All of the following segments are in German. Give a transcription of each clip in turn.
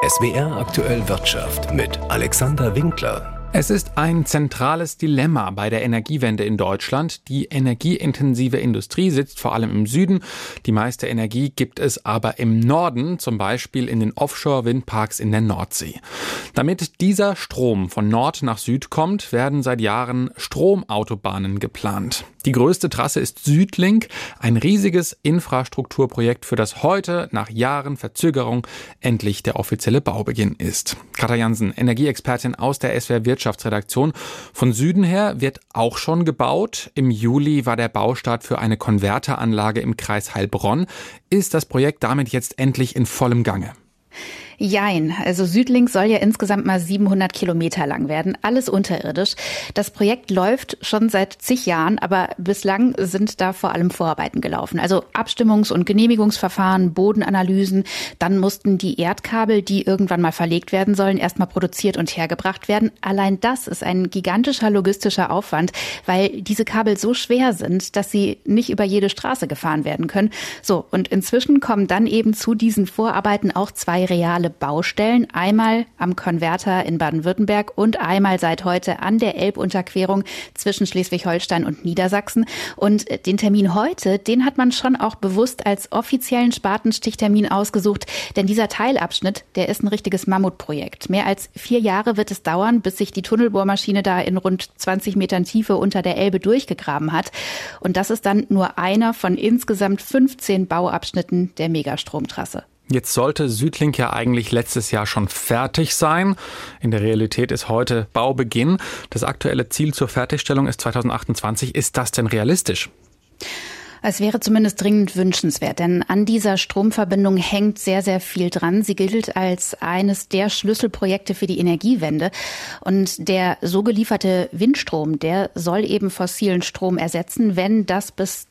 SWR Aktuell Wirtschaft mit Alexander Winkler. Es ist ein zentrales Dilemma bei der Energiewende in Deutschland. Die energieintensive Industrie sitzt vor allem im Süden. Die meiste Energie gibt es aber im Norden, zum Beispiel in den Offshore-Windparks in der Nordsee. Damit dieser Strom von Nord nach Süd kommt, werden seit Jahren Stromautobahnen geplant. Die größte Trasse ist Südlink, ein riesiges Infrastrukturprojekt, für das heute nach Jahren Verzögerung endlich der offizielle Baubeginn ist. Katja Jansen, Energieexpertin aus der SWR Wirtschaftsredaktion. Von Süden her wird auch schon gebaut. Im Juli war der Baustart für eine Konverteranlage im Kreis Heilbronn. Ist das Projekt damit jetzt endlich in vollem Gange? Jein, also Südlink soll ja insgesamt mal 700 Kilometer lang werden, alles unterirdisch. Das Projekt läuft schon seit zig Jahren, aber bislang sind da vor allem Vorarbeiten gelaufen. Also Abstimmungs- und Genehmigungsverfahren, Bodenanalysen, dann mussten die Erdkabel, die irgendwann mal verlegt werden sollen, erstmal produziert und hergebracht werden. Allein das ist ein gigantischer logistischer Aufwand, weil diese Kabel so schwer sind, dass sie nicht über jede Straße gefahren werden können. So, und inzwischen kommen dann eben zu diesen Vorarbeiten auch zwei reale Baustellen, einmal am Konverter in Baden-Württemberg und einmal seit heute an der Elbunterquerung zwischen Schleswig-Holstein und Niedersachsen. Und den Termin heute, den hat man schon auch bewusst als offiziellen Spatenstichtermin ausgesucht, denn dieser Teilabschnitt, der ist ein richtiges Mammutprojekt. Mehr als 4 Jahre wird es dauern, bis sich die Tunnelbohrmaschine da in rund 20 Metern Tiefe unter der Elbe durchgegraben hat. Und das ist dann nur einer von insgesamt 15 Bauabschnitten der Megastromtrasse. Jetzt sollte Südlink ja eigentlich letztes Jahr schon fertig sein. In der Realität ist heute Baubeginn. Das aktuelle Ziel zur Fertigstellung ist 2028. Ist das denn realistisch? Es wäre zumindest dringend wünschenswert, denn an dieser Stromverbindung hängt sehr, sehr viel dran. Sie gilt als eines der Schlüsselprojekte für die Energiewende. Und der so gelieferte Windstrom, der soll eben fossilen Strom ersetzen. Wenn das bis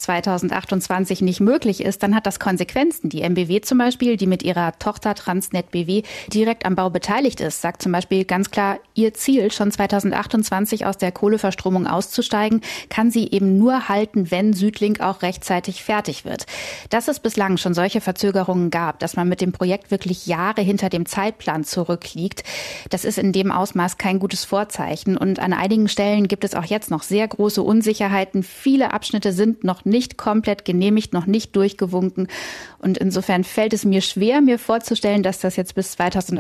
2028 nicht möglich ist, dann hat das Konsequenzen. Die MBW zum Beispiel, die mit ihrer Tochter Transnet BW direkt am Bau beteiligt ist, sagt zum Beispiel ganz klar, ihr Ziel, schon 2028 aus der Kohleverstromung auszusteigen, kann sie eben nur halten, wenn Südlink auch rechtzeitig fertig wird. Dass es bislang schon solche Verzögerungen gab, dass man mit dem Projekt wirklich Jahre hinter dem Zeitplan zurückliegt, das ist in dem Ausmaß kein gutes Vorzeichen. Und an einigen Stellen gibt es auch jetzt noch sehr große Unsicherheiten. Viele Abschnitte sind noch nicht komplett genehmigt, noch nicht durchgewunken. Und insofern fällt es mir schwer, mir vorzustellen, dass das jetzt bis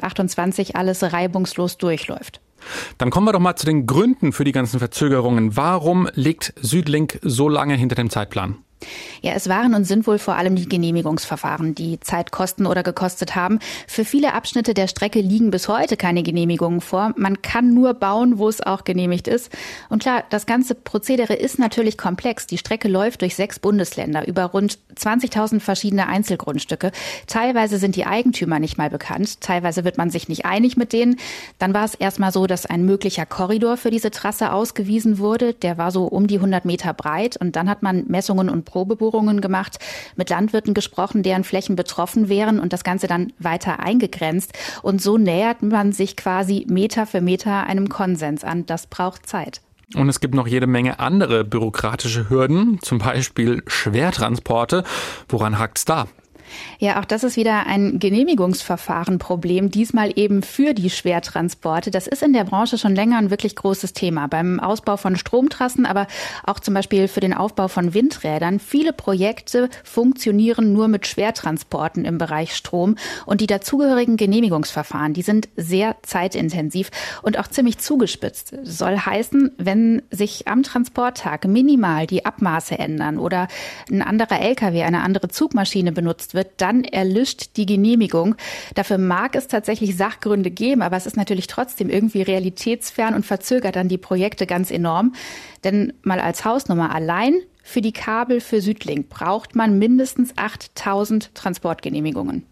2028 alles reibungslos durchläuft. Dann kommen wir doch mal zu den Gründen für die ganzen Verzögerungen. Warum liegt Südlink so lange hinter dem Zeitplan? Ja, es waren und sind wohl vor allem die Genehmigungsverfahren, die Zeit kosten oder gekostet haben. Für viele Abschnitte der Strecke liegen bis heute keine Genehmigungen vor. Man kann nur bauen, wo es auch genehmigt ist. Und klar, das ganze Prozedere ist natürlich komplex. Die Strecke läuft durch 6 Bundesländer über rund 20.000 verschiedene Einzelgrundstücke. Teilweise sind die Eigentümer nicht mal bekannt. Teilweise wird man sich nicht einig mit denen. Dann war es erstmal so, dass ein möglicher Korridor für diese Trasse ausgewiesen wurde. Der war so um die 100 Meter breit. Und dann hat man Messungen und Probebohrungen gemacht, mit Landwirten gesprochen, deren Flächen betroffen wären und das Ganze dann weiter eingegrenzt. Und so nähert man sich quasi Meter für Meter einem Konsens an. Das braucht Zeit. Und es gibt noch jede Menge andere bürokratische Hürden, zum Beispiel Schwertransporte. Woran hakt's da? Ja, auch das ist wieder ein Genehmigungsverfahrenproblem, diesmal eben für die Schwertransporte. Das ist in der Branche schon länger ein wirklich großes Thema. Beim Ausbau von Stromtrassen, aber auch zum Beispiel für den Aufbau von Windrädern. Viele Projekte funktionieren nur mit Schwertransporten im Bereich Strom. Und die dazugehörigen Genehmigungsverfahren, die sind sehr zeitintensiv und auch ziemlich zugespitzt. Das soll heißen, wenn sich am Transporttag minimal die Abmaße ändern oder ein anderer LKW, eine andere Zugmaschine benutzt wird, dann erlischt die Genehmigung. Dafür mag es tatsächlich Sachgründe geben, aber es ist natürlich trotzdem irgendwie realitätsfern und verzögert dann die Projekte ganz enorm. Denn mal als Hausnummer allein für die Kabel für Südlink braucht man mindestens 8.000 Transportgenehmigungen.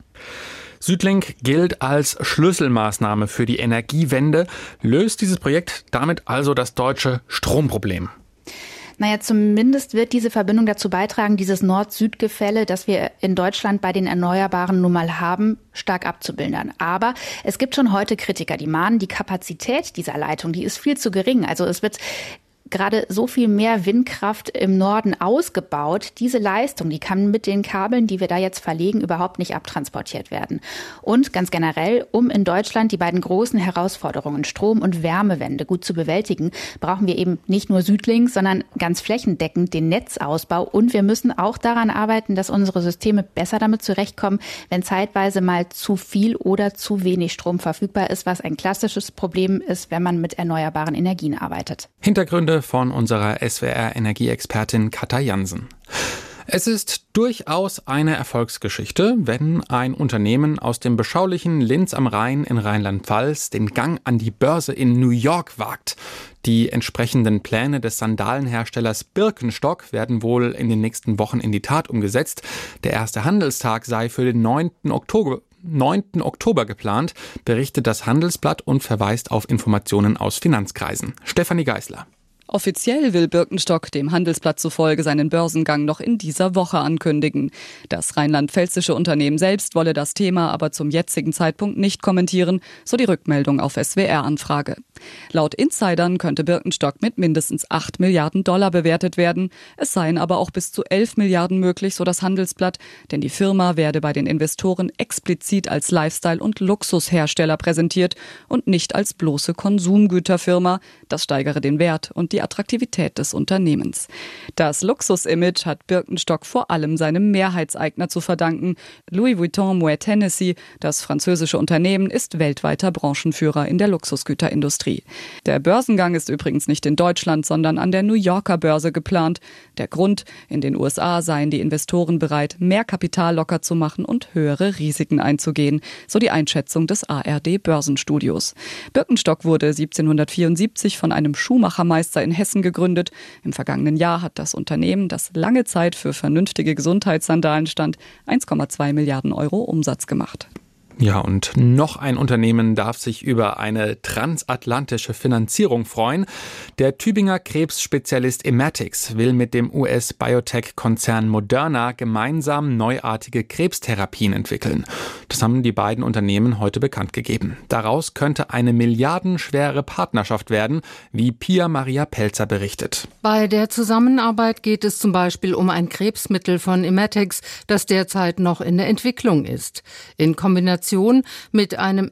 Südlink gilt als Schlüsselmaßnahme für die Energiewende. Löst dieses Projekt damit also das deutsche Stromproblem? Naja, zumindest wird diese Verbindung dazu beitragen, dieses Nord-Süd-Gefälle, das wir in Deutschland bei den Erneuerbaren nun mal haben, stark abzubilden. Aber es gibt schon heute Kritiker, die mahnen, die Kapazität dieser Leitung, die ist viel zu gering. Also es wird gerade so viel mehr Windkraft im Norden ausgebaut. Diese Leistung, die kann mit den Kabeln, die wir da jetzt verlegen, überhaupt nicht abtransportiert werden. Und ganz generell, um in Deutschland die beiden großen Herausforderungen Strom- und Wärmewende gut zu bewältigen, brauchen wir eben nicht nur Südlink, sondern ganz flächendeckend den Netzausbau. Und wir müssen auch daran arbeiten, dass unsere Systeme besser damit zurechtkommen, wenn zeitweise mal zu viel oder zu wenig Strom verfügbar ist, was ein klassisches Problem ist, wenn man mit erneuerbaren Energien arbeitet. Hintergründe von unserer SWR-Energieexpertin Katja Jansen. Es ist durchaus eine Erfolgsgeschichte, wenn ein Unternehmen aus dem beschaulichen Linz am Rhein in Rheinland-Pfalz den Gang an die Börse in New York wagt. Die entsprechenden Pläne des Sandalenherstellers Birkenstock werden wohl in den nächsten Wochen in die Tat umgesetzt. Der erste Handelstag sei für den 9. Oktober geplant, berichtet das Handelsblatt und verweist auf Informationen aus Finanzkreisen. Stefanie Geisler. Offiziell will Birkenstock dem Handelsblatt zufolge seinen Börsengang noch in dieser Woche ankündigen. Das rheinland-pfälzische Unternehmen selbst wolle das Thema aber zum jetzigen Zeitpunkt nicht kommentieren, so die Rückmeldung auf SWR-Anfrage. Laut Insidern könnte Birkenstock mit mindestens 8 Milliarden Dollar bewertet werden. Es seien aber auch bis zu 11 Milliarden möglich, so das Handelsblatt, denn die Firma werde bei den Investoren explizit als Lifestyle- und Luxushersteller präsentiert und nicht als bloße Konsumgüterfirma. Das steigere den Wert und die Attraktivität des Unternehmens. Das Luxus-Image hat Birkenstock vor allem seinem Mehrheitseigner zu verdanken. Louis Vuitton Moet Hennessy, das französische Unternehmen, ist weltweiter Branchenführer in der Luxusgüterindustrie. Der Börsengang ist übrigens nicht in Deutschland, sondern an der New Yorker Börse geplant. Der Grund: in den USA seien die Investoren bereit, mehr Kapital locker zu machen und höhere Risiken einzugehen, so die Einschätzung des ARD-Börsenstudios. Birkenstock wurde 1774 von einem Schuhmachermeister in Hessen gegründet. Im vergangenen Jahr hat das Unternehmen, das lange Zeit für vernünftige Gesundheitssandalen stand, 1,2 Milliarden Euro Umsatz gemacht. Ja, und noch ein Unternehmen darf sich über eine transatlantische Finanzierung freuen. Der Tübinger Krebsspezialist Immatics will mit dem US-Biotech-Konzern Moderna gemeinsam neuartige Krebstherapien entwickeln. Das haben die beiden Unternehmen heute bekannt gegeben. Daraus könnte eine milliardenschwere Partnerschaft werden, wie Pia Maria Pelzer berichtet. Bei der Zusammenarbeit geht es zum Beispiel um ein Krebsmittel von Immatics, das derzeit noch in der Entwicklung ist. In Kombination mit einem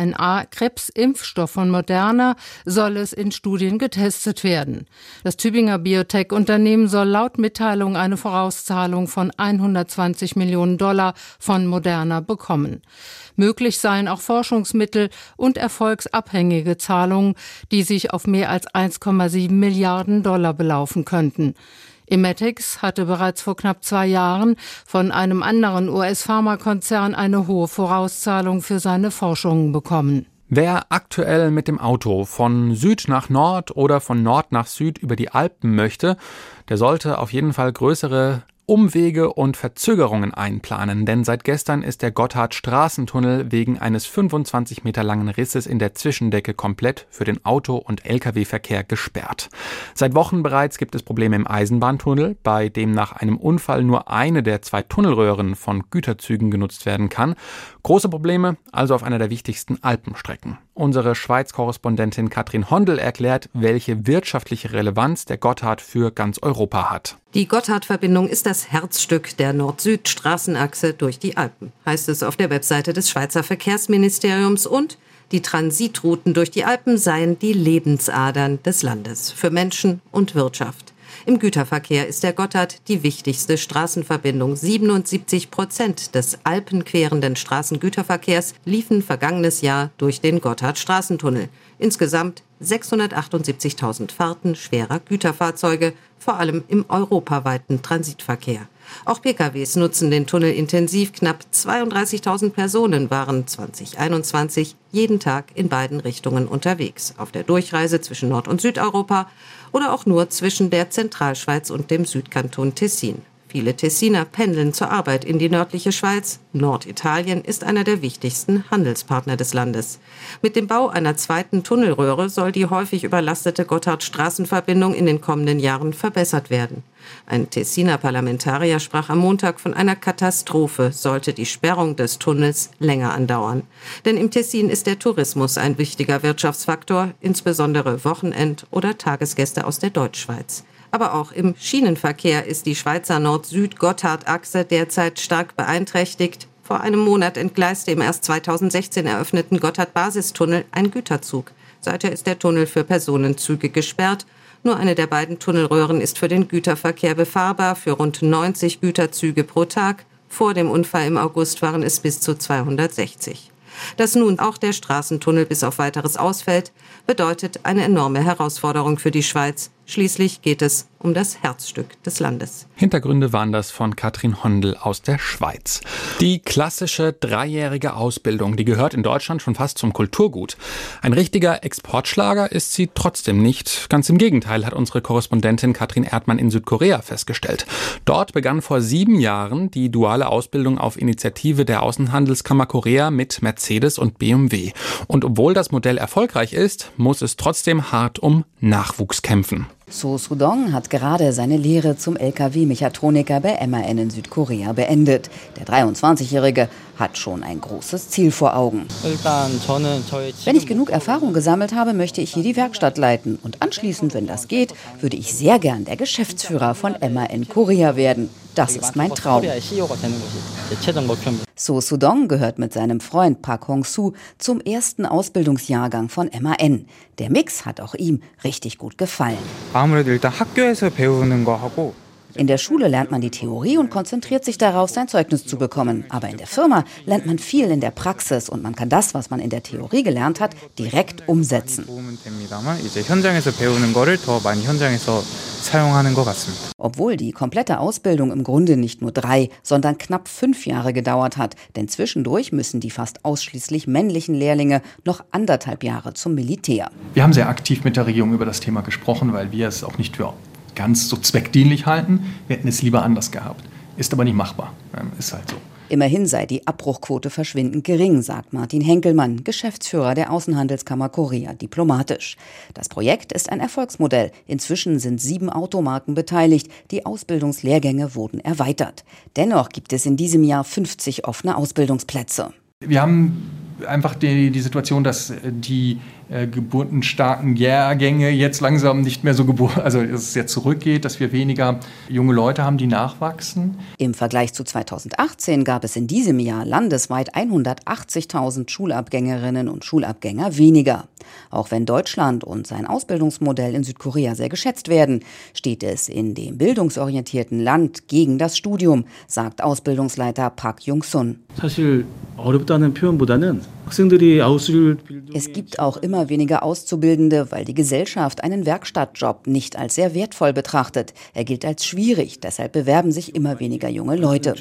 mRNA-Krebsimpfstoff von Moderna soll es in Studien getestet werden. Das Tübinger Biotech-Unternehmen soll laut Mitteilung eine Vorauszahlung von 120 Millionen Dollar von Moderna bekommen. Möglich seien auch Forschungsmittel und erfolgsabhängige Zahlungen, die sich auf mehr als 1,7 Milliarden Dollar belaufen könnten. Immatics hatte bereits vor knapp 2 Jahren von einem anderen US-Pharmakonzern eine hohe Vorauszahlung für seine Forschungen bekommen. Wer aktuell mit dem Auto von Süd nach Nord oder von Nord nach Süd über die Alpen möchte, der sollte auf jeden Fall größere Umwege und Verzögerungen einplanen, denn seit gestern ist der Gotthard-Straßentunnel wegen eines 25 Meter langen Risses in der Zwischendecke komplett für den Auto- und Lkw-Verkehr gesperrt. Seit Wochen bereits gibt es Probleme im Eisenbahntunnel, bei dem nach einem Unfall nur eine der 2 Tunnelröhren von Güterzügen genutzt werden kann. Große Probleme also auf einer der wichtigsten Alpenstrecken. Unsere Schweiz-Korrespondentin Katrin Hondel erklärt, welche wirtschaftliche Relevanz der Gotthard für ganz Europa hat. Die Gotthard-Verbindung ist das Herzstück der Nord-Süd-Straßenachse durch die Alpen, heißt es auf der Webseite des Schweizer Verkehrsministeriums, und die Transitrouten durch die Alpen seien die Lebensadern des Landes für Menschen und Wirtschaft. Im Güterverkehr ist der Gotthard die wichtigste Straßenverbindung. 77% des alpenquerenden Straßengüterverkehrs liefen vergangenes Jahr durch den Gotthard-Straßentunnel. Insgesamt 678.000 Fahrten schwerer Güterfahrzeuge, vor allem im europaweiten Transitverkehr. Auch PKWs nutzen den Tunnel intensiv. Knapp 32.000 Personen waren 2021 jeden Tag in beiden Richtungen unterwegs. Auf der Durchreise zwischen Nord- und Südeuropa oder auch nur zwischen der Zentralschweiz und dem Südkanton Tessin. Viele Tessiner pendeln zur Arbeit in die nördliche Schweiz. Norditalien ist einer der wichtigsten Handelspartner des Landes. Mit dem Bau einer zweiten Tunnelröhre soll die häufig überlastete Gotthard-Straßenverbindung in den kommenden Jahren verbessert werden. Ein Tessiner Parlamentarier sprach am Montag von einer Katastrophe, sollte die Sperrung des Tunnels länger andauern. Denn im Tessin ist der Tourismus ein wichtiger Wirtschaftsfaktor, insbesondere Wochenend- oder Tagesgäste aus der Deutschschweiz. Aber auch im Schienenverkehr ist die Schweizer Nord-Süd-Gotthard-Achse derzeit stark beeinträchtigt. Vor einem Monat entgleiste im erst 2016 eröffneten Gotthard-Basistunnel ein Güterzug. Seither ist der Tunnel für Personenzüge gesperrt. Nur eine der beiden Tunnelröhren ist für den Güterverkehr befahrbar, für rund 90 Güterzüge pro Tag. Vor dem Unfall im August waren es bis zu 260. Dass nun auch der Straßentunnel bis auf Weiteres ausfällt, bedeutet eine enorme Herausforderung für die Schweiz. Schließlich geht es um das Herzstück des Landes. Hintergründe waren das von Katrin Hondel aus der Schweiz. Die klassische 3-jährige Ausbildung, die gehört in Deutschland schon fast zum Kulturgut. Ein richtiger Exportschlager ist sie trotzdem nicht. Ganz im Gegenteil, hat unsere Korrespondentin Katrin Erdmann in Südkorea festgestellt. Dort begann vor 7 Jahren die duale Ausbildung auf Initiative der Außenhandelskammer Korea mit Mercedes und BMW. Und obwohl das Modell erfolgreich ist, muss es trotzdem hart um Nachwuchs kämpfen. So Soo-dong hat gerade seine Lehre zum LKW-Mechatroniker bei MAN in Südkorea beendet. Der 23-Jährige hat schon ein großes Ziel vor Augen. Wenn ich genug Erfahrung gesammelt habe, möchte ich hier die Werkstatt leiten. Und anschließend, wenn das geht, würde ich sehr gern der Geschäftsführer von MAN Korea werden. Das ist mein Traum. So Soo-dong gehört mit seinem Freund Park Hong-soo zum ersten Ausbildungsjahrgang von MAN. Der Mix hat auch ihm richtig gut gefallen. In der Schule lernt man die Theorie und konzentriert sich darauf, sein Zeugnis zu bekommen. Aber in der Firma lernt man viel in der Praxis und man kann das, was man in der Theorie gelernt hat, direkt umsetzen. Obwohl die komplette Ausbildung im Grunde nicht nur 3, sondern knapp 5 Jahre gedauert hat. Denn zwischendurch müssen die fast ausschließlich männlichen Lehrlinge noch 1,5 Jahre zum Militär. Wir haben sehr aktiv mit der Regierung über das Thema gesprochen, weil wir es auch nicht für ganz so zweckdienlich halten. Wir hätten es lieber anders gehabt. Ist aber nicht machbar. Ist halt so. Immerhin sei die Abbruchquote verschwindend gering, sagt Martin Henkelmann, Geschäftsführer der Außenhandelskammer Korea, diplomatisch. Das Projekt ist ein Erfolgsmodell. Inzwischen sind 7 Automarken beteiligt. Die Ausbildungslehrgänge wurden erweitert. Dennoch gibt es in diesem Jahr 50 offene Ausbildungsplätze. Wir haben einfach die Situation, dass die geburtenstarken Jahrgänge jetzt langsam nicht mehr so dass es jetzt zurückgeht, dass wir weniger junge Leute haben, die nachwachsen. Im Vergleich zu 2018 gab es in diesem Jahr landesweit 180.000 Schulabgängerinnen und Schulabgänger weniger. Auch wenn Deutschland und sein Ausbildungsmodell in Südkorea sehr geschätzt werden, steht es in dem bildungsorientierten Land gegen das Studium, sagt Ausbildungsleiter Park Jung-sun. Es gibt auch immer weniger Auszubildende, weil die Gesellschaft einen Werkstattjob nicht als sehr wertvoll betrachtet. Er gilt als schwierig, deshalb bewerben sich immer weniger junge Leute.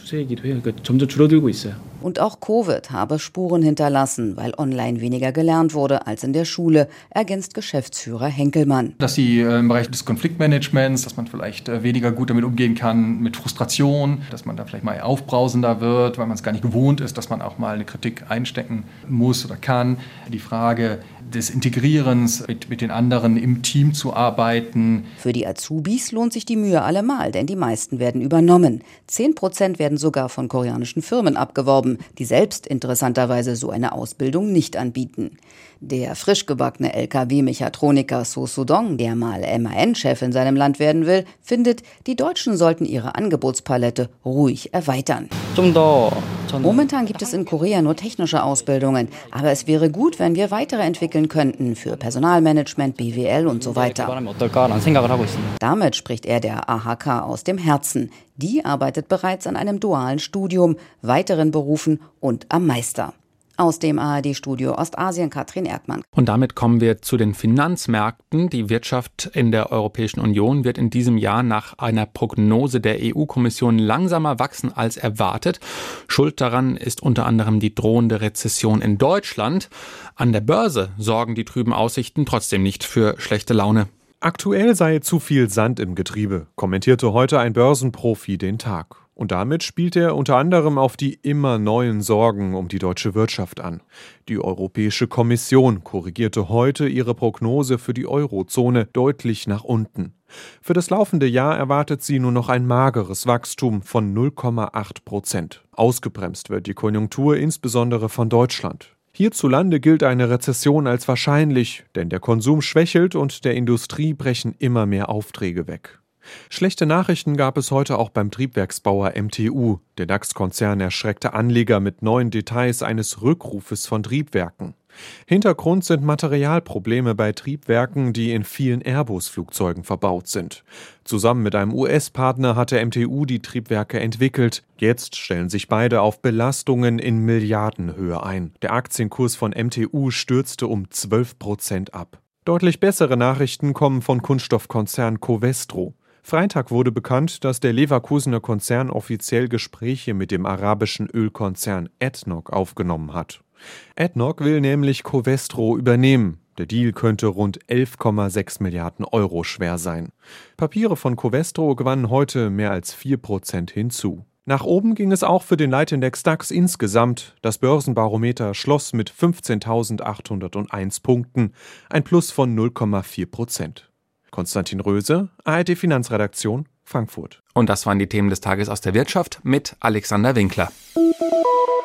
Und auch Covid habe Spuren hinterlassen, weil online weniger gelernt wurde als in der Schule, ergänzt Geschäftsführer Henkelmann. Dass sie im Bereich des Konfliktmanagements, dass man vielleicht weniger gut damit umgehen kann, mit Frustration, dass man da vielleicht mal aufbrausender wird, weil man es gar nicht gewohnt ist, dass man auch mal eine Kritik einstecken muss oder kann. Die Frage des Integrierens, mit den anderen im Team zu arbeiten. Für die Azubis lohnt sich die Mühe allemal, denn die meisten werden übernommen. 10% werden sogar von koreanischen Firmen abgeworben, die selbst interessanterweise so eine Ausbildung nicht anbieten. Der frisch gebackene LKW-Mechatroniker So Soo-dong, der mal MAN-Chef in seinem Land werden will, findet, die Deutschen sollten ihre Angebotspalette ruhig erweitern. Momentan gibt es in Korea nur technische Ausbildungen, aber es wäre gut, wenn wir weitere entwickeln könnten für Personalmanagement, BWL und so weiter. Damit spricht er der AHK aus dem Herzen. Die arbeitet bereits an einem dualen Studium, weiteren Berufen und am Meister. Aus dem ARD-Studio Ostasien, Katrin Erdmann. Und damit kommen wir zu den Finanzmärkten. Die Wirtschaft in der Europäischen Union wird in diesem Jahr nach einer Prognose der EU-Kommission langsamer wachsen als erwartet. Schuld daran ist unter anderem die drohende Rezession in Deutschland. An der Börse sorgen die trüben Aussichten trotzdem nicht für schlechte Laune. Aktuell sei zu viel Sand im Getriebe, kommentierte heute ein Börsenprofi den Tag. Und damit spielt er unter anderem auf die immer neuen Sorgen um die deutsche Wirtschaft an. Die Europäische Kommission korrigierte heute ihre Prognose für die Eurozone deutlich nach unten. Für das laufende Jahr erwartet sie nur noch ein mageres Wachstum von 0,8%. Ausgebremst wird die Konjunktur insbesondere von Deutschland. Hierzulande gilt eine Rezession als wahrscheinlich, denn der Konsum schwächelt und der Industrie brechen immer mehr Aufträge weg. Schlechte Nachrichten gab es heute auch beim Triebwerksbauer MTU. Der DAX-Konzern erschreckte Anleger mit neuen Details eines Rückrufes von Triebwerken. Hintergrund sind Materialprobleme bei Triebwerken, die in vielen Airbus-Flugzeugen verbaut sind. Zusammen mit einem US-Partner hatte MTU die Triebwerke entwickelt. Jetzt stellen sich beide auf Belastungen in Milliardenhöhe ein. Der Aktienkurs von MTU stürzte um 12% ab. Deutlich bessere Nachrichten kommen von Kunststoffkonzern Covestro. Freitag wurde bekannt, dass der Leverkusener Konzern offiziell Gespräche mit dem arabischen Ölkonzern ADNOC aufgenommen hat. ADNOC will nämlich Covestro übernehmen. Der Deal könnte rund 11,6 Milliarden Euro schwer sein. Papiere von Covestro gewannen heute mehr als 4% hinzu. Nach oben ging es auch für den Leitindex DAX insgesamt. Das Börsenbarometer schloss mit 15.801 Punkten, ein Plus von 0,4%. Konstantin Röse, ARD Finanzredaktion, Frankfurt. Und das waren die Themen des Tages aus der Wirtschaft mit Alexander Winkler.